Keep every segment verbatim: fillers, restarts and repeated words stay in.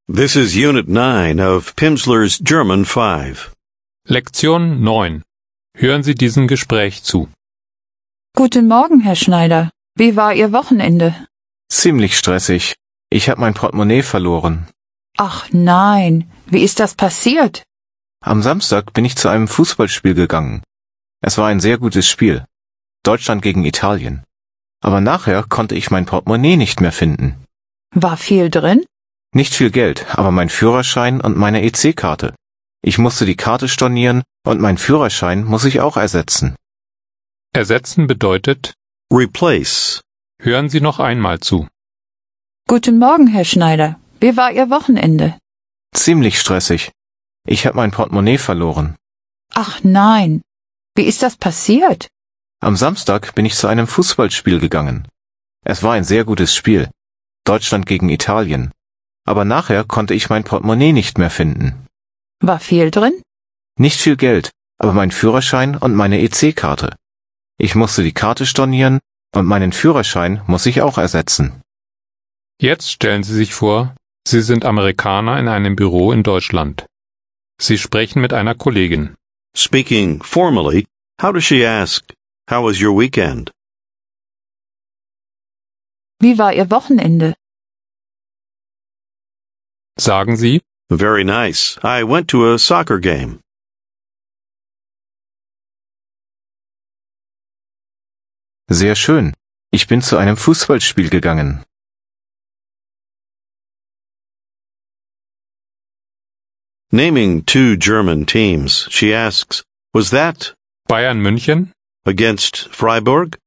This is Unit nine of Pimsleur's German five. Lektion neun. Hören Sie diesem Gespräch zu. Guten Morgen, Herr Schneider. Wie war Ihr Wochenende? Ziemlich stressig. Ich habe mein Portemonnaie verloren. Ach nein, wie ist das passiert? Am Samstag bin ich zu einem Fußballspiel gegangen. Es war ein sehr gutes Spiel. Deutschland gegen Italien. Aber nachher konnte ich mein Portemonnaie nicht mehr finden. War viel drin? Nicht viel Geld, aber mein Führerschein und meine E C-Karte. Ich musste die Karte stornieren und meinen Führerschein muss ich auch ersetzen. Ersetzen bedeutet, Replace. hören Sie noch einmal zu. Guten Morgen, Herr Schneider. Wie war Ihr Wochenende? Ziemlich stressig. Ich habe mein Portemonnaie verloren. Ach nein, wie ist das passiert? Am Samstag bin ich zu einem Fußballspiel gegangen. Es war ein sehr gutes Spiel. Deutschland gegen Italien. Aber nachher konnte ich mein Portemonnaie nicht mehr finden. War viel drin? Nicht viel Geld, aber mein Führerschein und meine E C-Karte. Ich musste die Karte stornieren und meinen Führerschein muss ich auch ersetzen. Jetzt stellen Sie sich vor, Sie sind Amerikaner in einem Büro in Deutschland. Sie sprechen mit einer Kollegin. Speaking formally, how does she ask, how was your weekend? Wie war Ihr Wochenende? Sagen Sie, Very nice. I went to a soccer game. Sehr schön. Ich bin zu einem Fußballspiel gegangen. Naming two German teams, she asks, was that Bayern München? against Freiburg?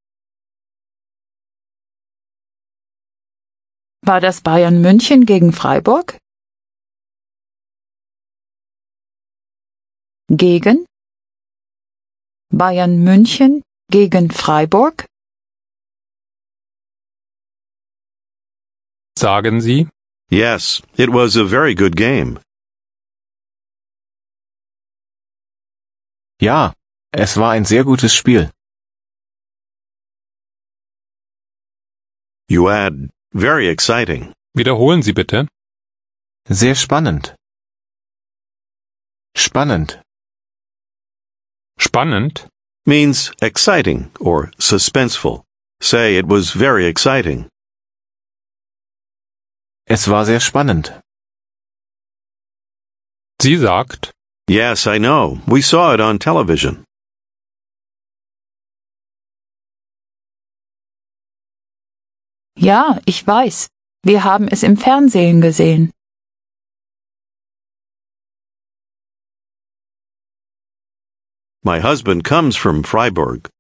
War das Bayern München gegen Freiburg? Gegen? Bayern München gegen Freiburg? Sagen Sie, Yes, it was a very good game. Ja, es war ein sehr gutes Spiel. You add, very exciting. wiederholen Sie bitte. Sehr spannend. Spannend. Spannend Means exciting or suspenseful. Say it was very exciting. Es war sehr spannend. Sie sagt, Yes, I know. We saw it on television. Ja, ich weiß. Wir haben es im Fernsehen gesehen. My husband comes from Freiburg.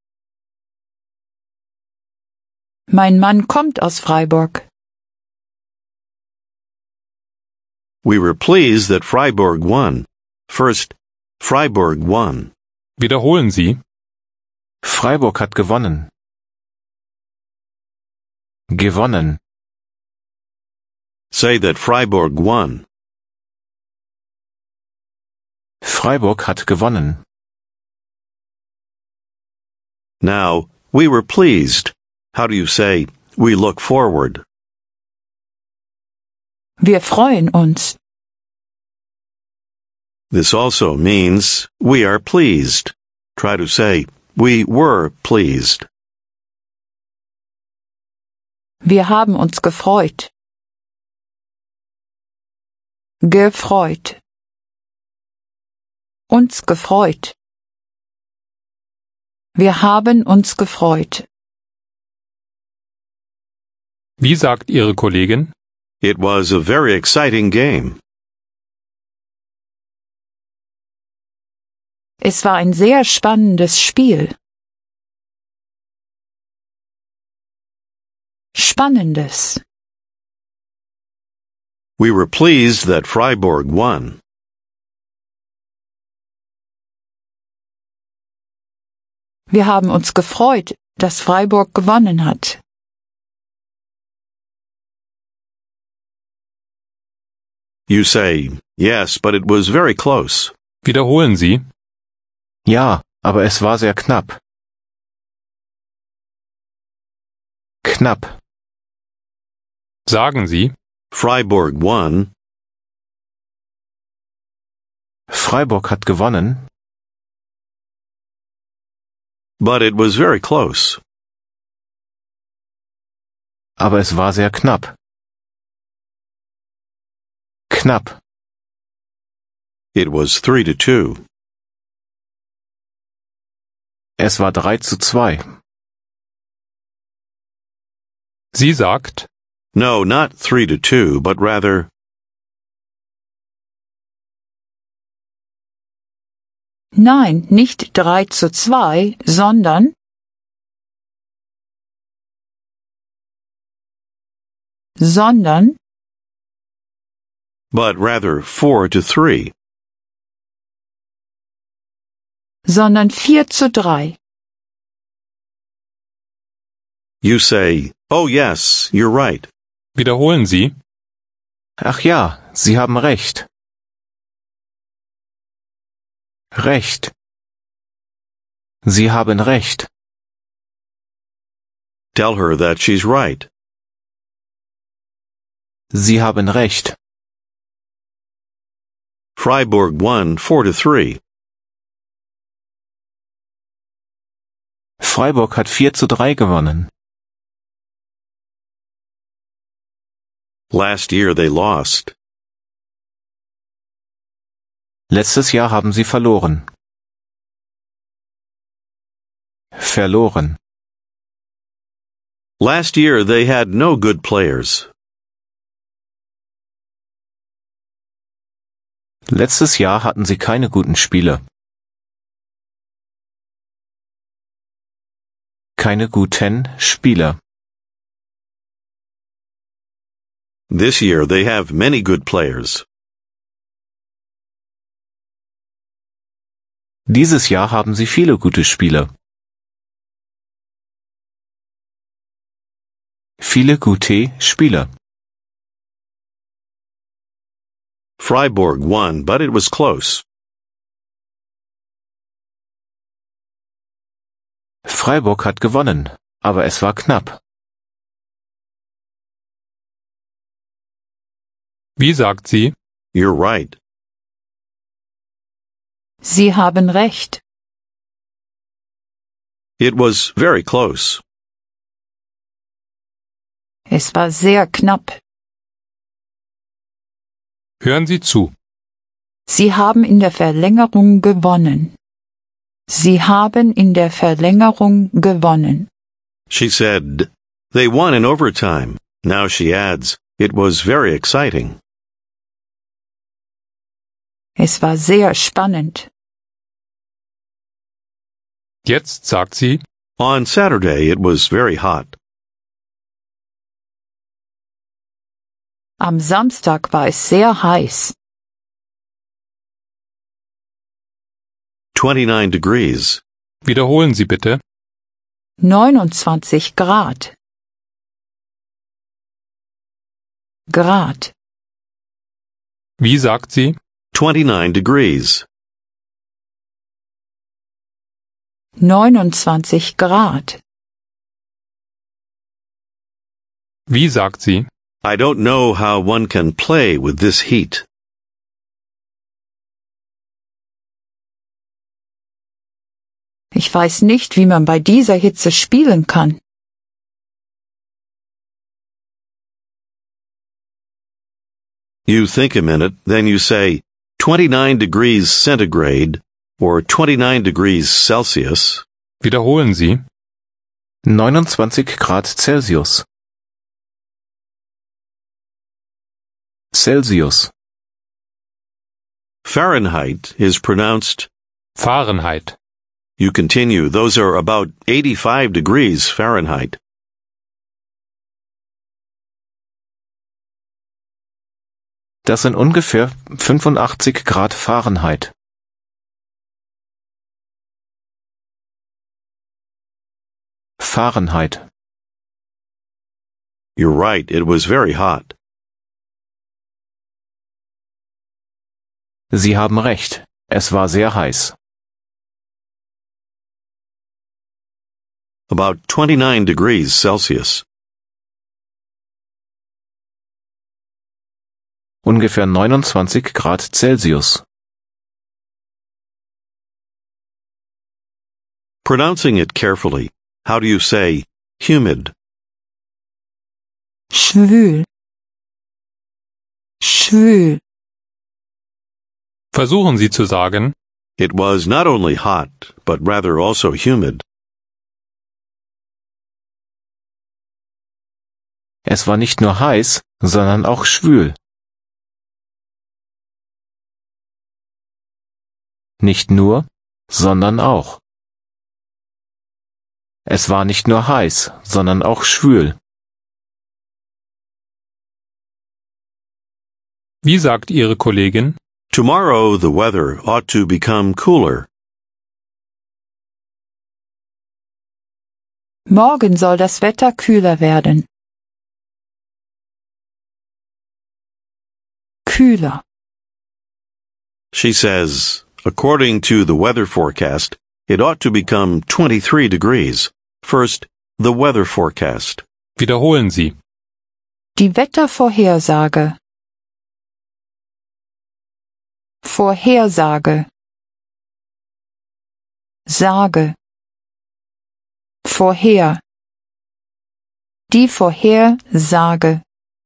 Mein Mann kommt aus Freiburg. We were pleased that Freiburg won. First, Freiburg won. wiederholen Sie, Freiburg hat gewonnen. Gewonnen. Say that Freiburg won. Freiburg hat gewonnen. Now, we were pleased. How do you say, we look forward? Wir freuen uns. This also means, we are pleased. Try to say, we were pleased. Wir haben uns gefreut. Gefreut. Uns gefreut. Wir haben uns gefreut. wie sagt Ihre Kollegin? It was a very exciting game. Es war ein sehr spannendes Spiel. Spannendes. We were pleased that Freiburg won. Wir haben uns gefreut, dass Freiburg gewonnen hat. You say, yes, but it was very close. Wiederholen Sie, Ja, aber es war sehr knapp. Knapp. sagen Sie, Freiburg won. Freiburg hat gewonnen, but it was very close. aber es war sehr knapp. Knapp. It was three to two. Es war drei zu zwei. Sie sagt, No, not three to two, but rather, Nein, nicht drei zu zwei, sondern sondern but rather four to three. sondern vier zu drei. You say, oh yes, you're right. wiederholen Sie, Ach ja, Sie haben recht. Recht. Sie haben recht. Tell her that she's right. Sie haben recht. Freiburg won four to three. Freiburg hat vier zu drei gewonnen. Last year they lost. Letztes Jahr haben sie verloren. Verloren. Last year they had no good players. Letztes Jahr hatten sie keine guten Spieler. Keine guten Spieler. This year they have many good players. Dieses Jahr haben sie viele gute Spieler. Viele gute Spieler. Freiburg won, but it was close. Freiburg hat gewonnen, aber es war knapp. wie sagt sie, You're right. Sie haben recht. It was very close. Es war sehr knapp. hören Sie zu, Sie haben in der Verlängerung gewonnen. Sie haben in der Verlängerung gewonnen. She said, they won in overtime. Now she adds, it was very exciting. Es war sehr spannend. jetzt sagt sie, On Saturday it was very hot. Am Samstag war es sehr heiß. twenty-nine degrees. wiederholen Sie bitte, neunundzwanzig Grad. Grad. wie sagt sie, twenty-nine degrees. neunundzwanzig Grad. wie sagt sie, I don't know how one can play with this heat. Ich weiß nicht, wie man bei dieser Hitze spielen kann. You think a minute, then you say, twenty-nine degrees centigrade, or twenty-nine degrees Celsius. wiederholen Sie, neunundzwanzig Grad Celsius. Celsius. Fahrenheit is pronounced. Fahrenheit, You continue, those are about eighty-five degrees Fahrenheit. Das sind ungefähr fünfundachtzig Grad Fahrenheit. Fahrenheit. You're right, it was very hot. Sie haben recht. Es war sehr heiß. About twenty-nine degrees Celsius. Ungefähr neunundzwanzig Grad Celsius. Pronouncing it carefully. How do you say humid? schwül, schwül, Versuchen Sie zu sagen, It was not only hot, but rather also humid. Es war nicht nur heiß, sondern auch schwül. Nicht nur, sondern auch. Es war nicht nur heiß, sondern auch schwül. wie sagt Ihre Kollegin? Tomorrow the weather ought to become cooler. morgen soll das Wetter kühler werden. Kühler, She says, according to the weather forecast, it ought to become twenty-three degrees. First, the weather forecast. Wiederholen Sie. die Wettervorhersage. Vorhersage, Sage, vorher, die Vorhersage,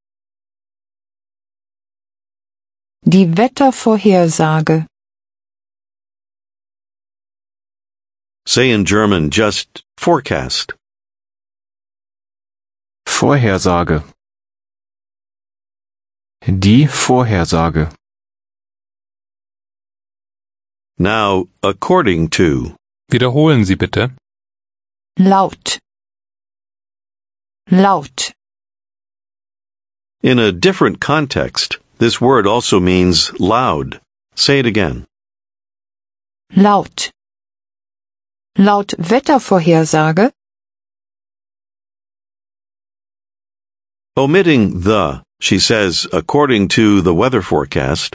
die Wettervorhersage. Say in German just forecast. Vorhersage. Die Vorhersage. Now, according to. Wiederholen Sie bitte. Laut, laut, In a different context, this word also means loud. Say it again. laut. Laut Wettervorhersage, Omitting the, she says, according to the weather forecast,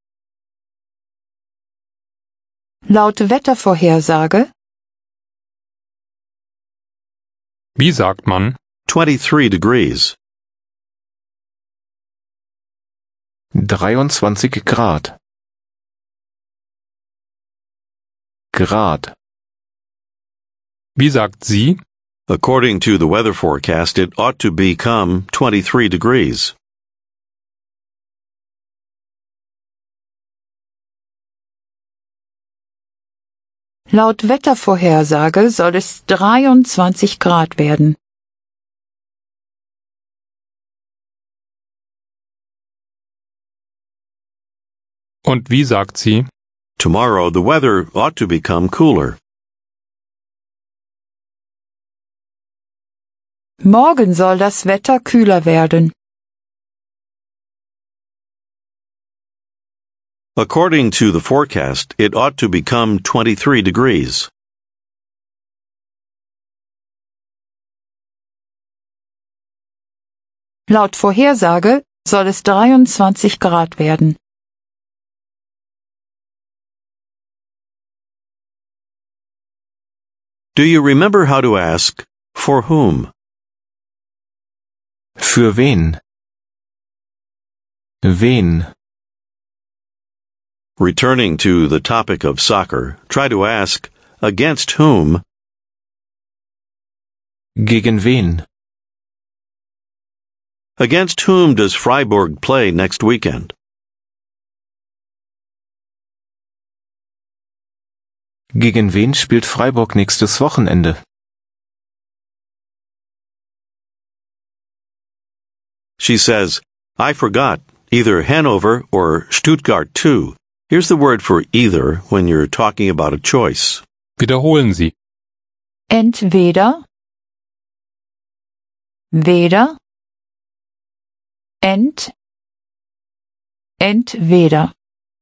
laut Wettervorhersage, Wie sagt man? twenty-three degrees. dreiundzwanzig Grad. Grad. Wie sagt sie? According to the weather forecast, it ought to become twenty-three degrees. laut Wettervorhersage soll es dreiundzwanzig Grad werden. Und wie sagt sie? Tomorrow the weather ought to become cooler. Morgen soll das Wetter kühler werden. According to the forecast, it ought to become twenty-three degrees. Laut Vorhersage soll es dreiundzwanzig Grad werden. Do you remember how to ask, for whom? Für wen? Wen? Returning to the topic of soccer, try to ask, against whom? Gegen wen? Against whom does Freiburg play next weekend? Gegen wen spielt Freiburg nächstes Wochenende? She says, I forgot, either Hanover or Stuttgart too. Here's the word for either when you're talking about a choice. Wiederholen Sie. Entweder, weder, ent, entweder.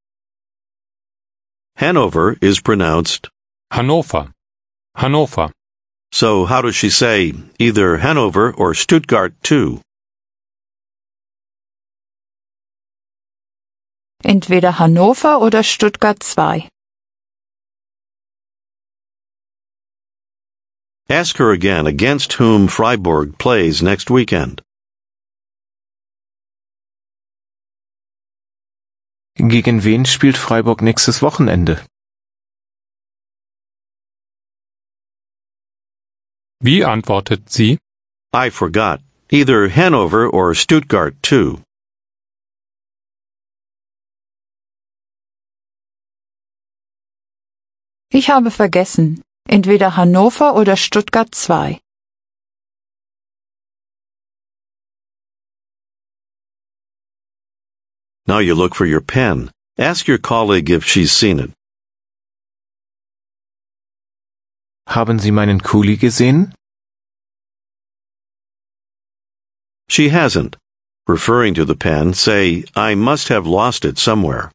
Hanover is pronounced, Hannover. Hannover. so how does she say, either Hanover or Stuttgart too? Entweder Hannover oder Stuttgart zwei. Ask her again against whom Freiburg plays next weekend. Gegen wen spielt Freiburg nächstes Wochenende? Wie antwortet sie? I forgot. Either Hanover or Stuttgart, too. Ich habe vergessen. Entweder Hannover oder Stuttgart zwei. Now you look for your pen. Ask your colleague if she's seen it. Haben Sie meinen Kuli gesehen? She hasn't. Referring to the pen, say, I must have lost it somewhere.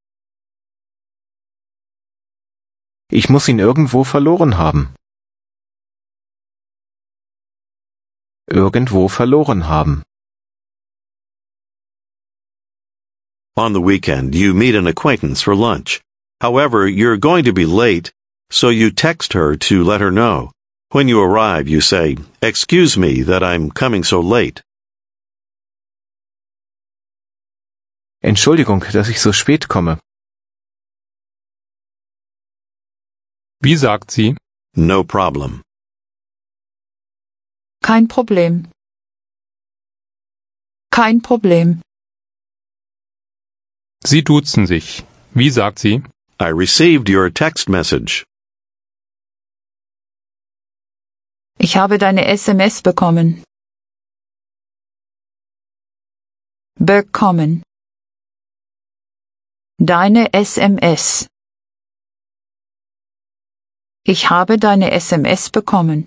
Ich muss ihn irgendwo verloren haben. Irgendwo verloren haben. On the weekend, you meet an acquaintance for lunch. However, you're going to be late, so you text her to let her know. When you arrive, you say, Excuse me that I'm coming so late. Entschuldigung, dass ich so spät komme. Wie sagt sie? No problem. Kein Problem. Kein Problem. Sie duzen sich. Wie sagt sie? I received your text message. Ich habe deine S M S bekommen. Bekommen. Deine S M S. Ich habe deine S M S bekommen.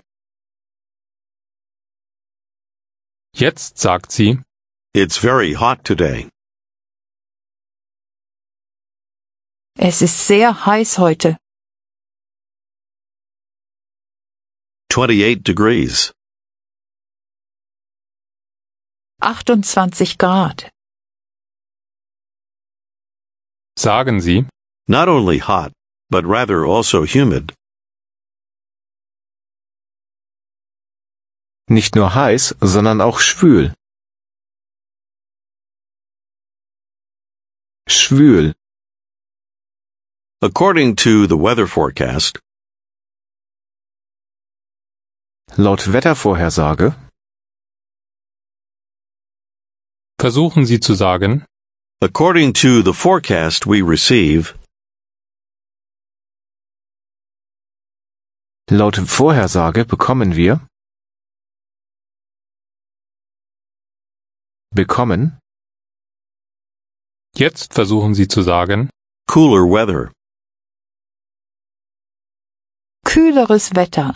Jetzt sagt sie, It's very hot today. Es ist sehr heiß heute. twenty-eight degrees. achtundzwanzig Grad. sagen sie, Not only hot, but rather also humid. Nicht nur heiß, sondern auch schwül. Schwül. According to the weather forecast, Laut Wettervorhersage versuchen sie zu sagen, according to the forecast we receive, Laut Vorhersage bekommen wir bekommen jetzt versuchen sie zu sagen, cooler weather. Kühleres Wetter.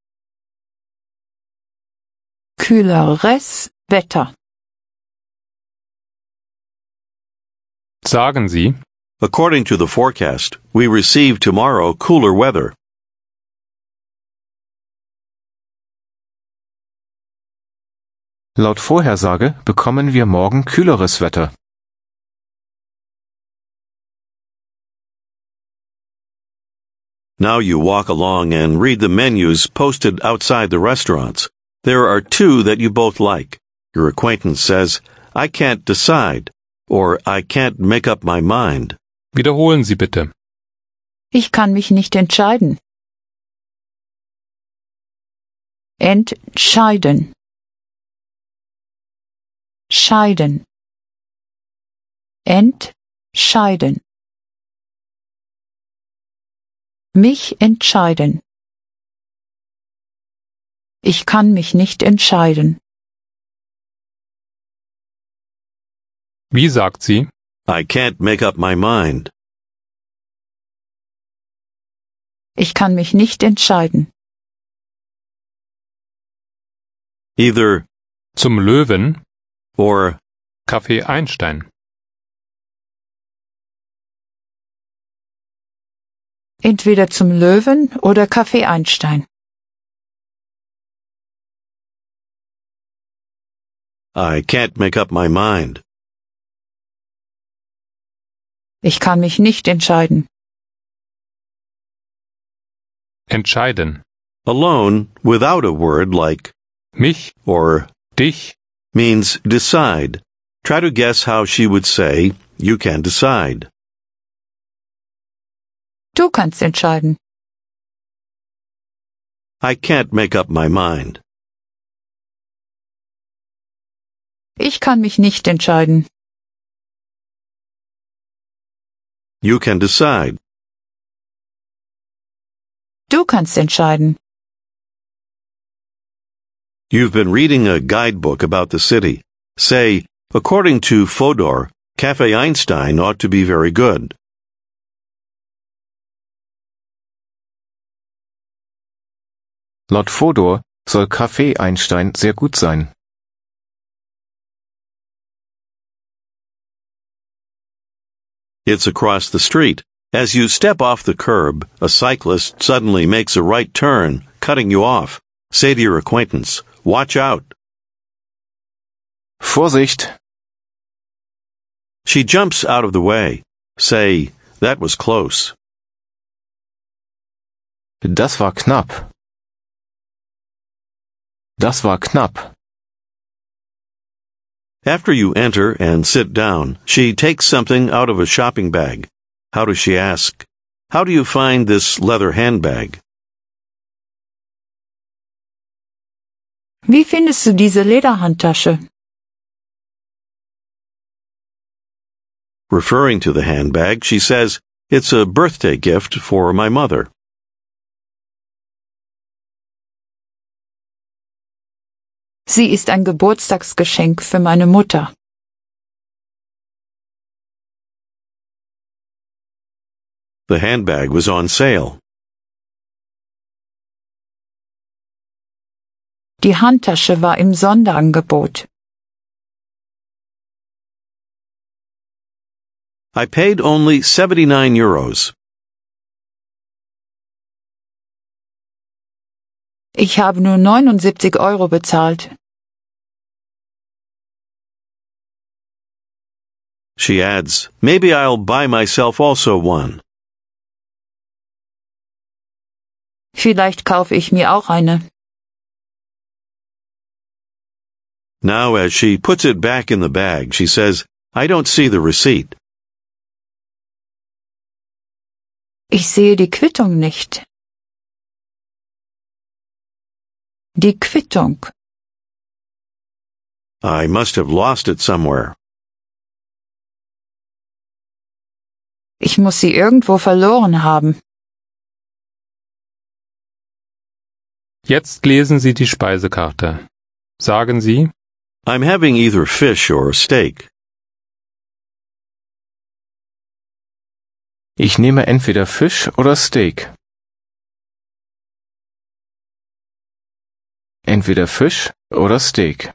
Kühleres Wetter. sagen sie, According to the forecast, we receive tomorrow cooler weather. Laut Vorhersage bekommen wir morgen kühleres Wetter. Now you walk along and read the menus posted outside the restaurants. There are two that you both like. Your acquaintance says, I can't decide, or I can't make up my mind. wiederholen Sie bitte. Ich kann mich nicht entscheiden. Entscheiden. Scheiden. Entscheiden. Mich entscheiden. Ich kann mich nicht entscheiden. Wie sagt sie, I can't make up my mind. Ich kann mich nicht entscheiden. Either zum Löwen, or Café Einstein. Entweder zum Löwen oder Café Einstein. I can't make up my mind. Ich kann mich nicht entscheiden. Entscheiden. Alone, without a word like Mich, or dich, means decide. Try to guess how she would say, you can decide. Du kannst entscheiden. I can't make up my mind. Ich kann mich nicht entscheiden. You can decide. Du kannst entscheiden. You've been reading a guidebook about the city. Say, according to Fodor, Cafe Einstein ought to be very good. Laut Fodor soll Café Einstein sehr gut sein. It's across the street. As you step off the curb, a cyclist suddenly makes a right turn, cutting you off. Say to your acquaintance, watch out. Vorsicht! She jumps out of the way. Say, that was close. Das war knapp. Das war knapp. After you enter and sit down, she takes something out of a shopping bag. How does she ask? How do you find this leather handbag? Wie findest du diese Lederhandtasche? Referring to the handbag, she says, it's a birthday gift for my mother. Sie ist ein Geburtstagsgeschenk für meine Mutter. The handbag was on sale. Die Handtasche war im Sonderangebot. I paid only seventy-nine euros. Ich habe nur neunundsiebzig Euro bezahlt. She adds, maybe I'll buy myself also one. Vielleicht kaufe ich mir auch eine. Now as she puts it back in the bag, she says, I don't see the receipt. Ich sehe die Quittung nicht. Die Quittung. I must have lost it somewhere. Ich muss sie irgendwo verloren haben. Jetzt lesen Sie die Speisekarte. Sagen Sie, I'm having either fish or steak. Ich nehme entweder Fisch oder Steak. Entweder Fisch oder Steak.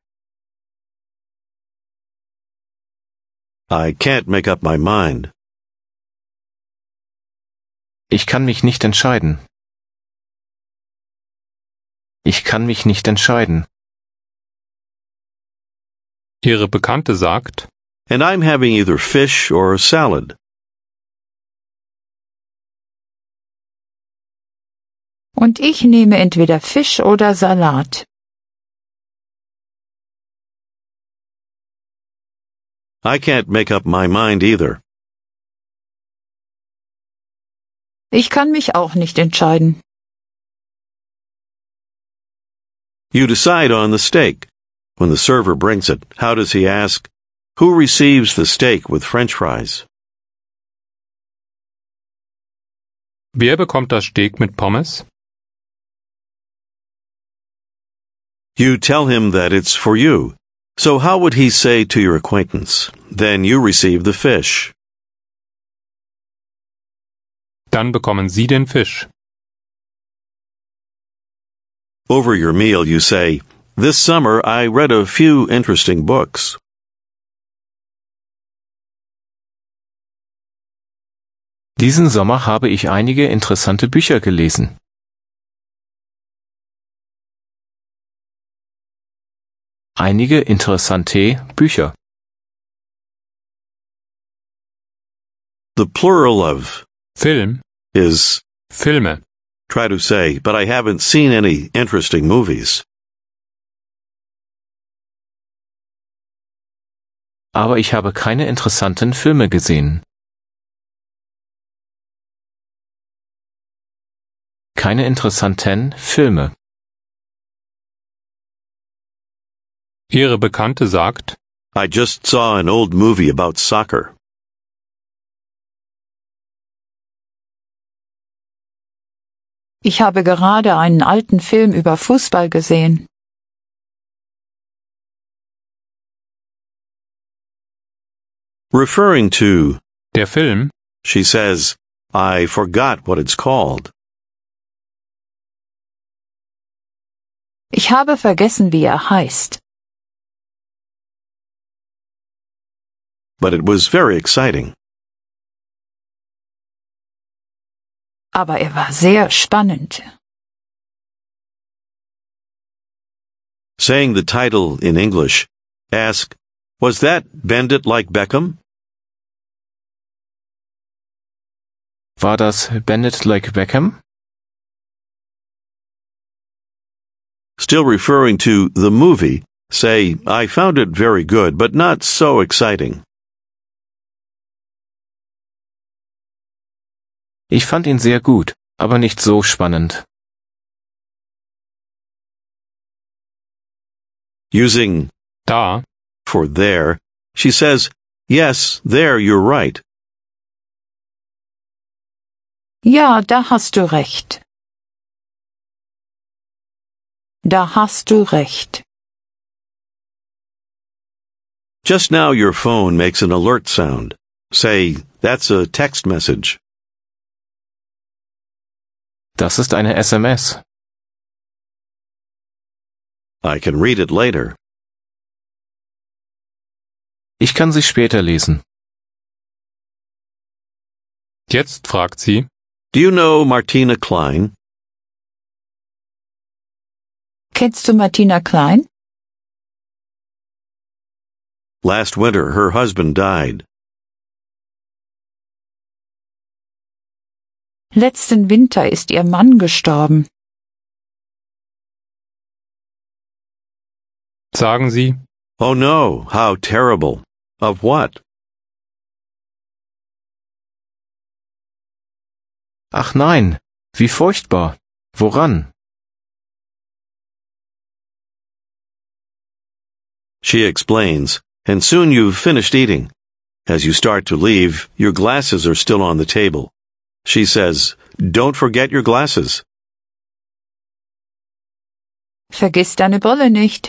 I can't make up my mind. Ich kann mich nicht entscheiden. Ich kann mich nicht entscheiden. Ihre Bekannte sagt, And I'm having either fish or salad. Und ich nehme entweder Fisch oder Salat. I can't make up my mind either. Ich kann mich auch nicht entscheiden. You decide on the steak. When the server brings it, how does he ask, who receives the steak with French fries? wer bekommt das Steak mit Pommes? You tell him that it's for you. So how would he say to your acquaintance, then you receive the fish? Dann bekommen Sie den Fisch. Over your meal you say, this summer I read a few interesting books. Diesen Sommer habe ich einige interessante Bücher gelesen. Einige interessante Bücher. The plural of Film, is, Filme. try to say, but I haven't seen any interesting movies. Aber ich habe keine interessanten Filme gesehen. keine interessanten Filme. Ihre Bekannte sagt, I just saw an old movie about soccer. Ich habe gerade einen alten Film über Fußball gesehen. Referring to, der Film, she says, I forgot what it's called. Ich habe vergessen, wie er heißt. But it was very exciting. Aber er war sehr spannend. Saying the title in English, ask, was that Bend It Like Beckham? War das Bend It Like Beckham? Still referring to the movie, say, I found it very good, but not so exciting. Ich fand ihn sehr gut, aber nicht so spannend. Using da, for there, she says, yes, there you're right. Ja, da hast du recht. Da hast du recht. Just now your phone makes an alert sound. Say, that's a text message. Das ist eine S M S. I can read it later. Ich kann sie später lesen. Jetzt fragt sie, Do you know Martina Klein? Kennst du Martina Klein? Last winter her husband died. Letzten Winter ist ihr Mann gestorben. sagen Sie, Oh no, how terrible. Of what? Ach nein, wie furchtbar. Woran? She explains, and soon you've finished eating. As you start to leave, your glasses are still on the table. She says, Don't forget your glasses. Vergiss deine Brille nicht.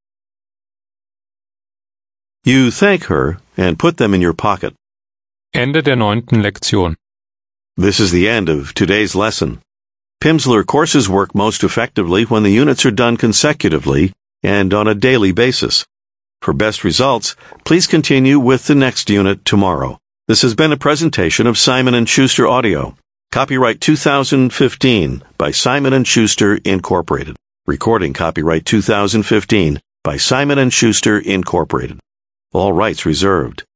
You thank her and put them in your pocket. Ende der neunten Lektion. This is the end of today's lesson. Pimsleur courses work most effectively when the units are done consecutively and on a daily basis. For best results, please continue with the next unit tomorrow. This has been a presentation of Simon and Schuster Audio. Copyright two thousand fifteen by Simon and Schuster Incorporated. Recording copyright two thousand fifteen by Simon and Schuster Incorporated. All rights reserved.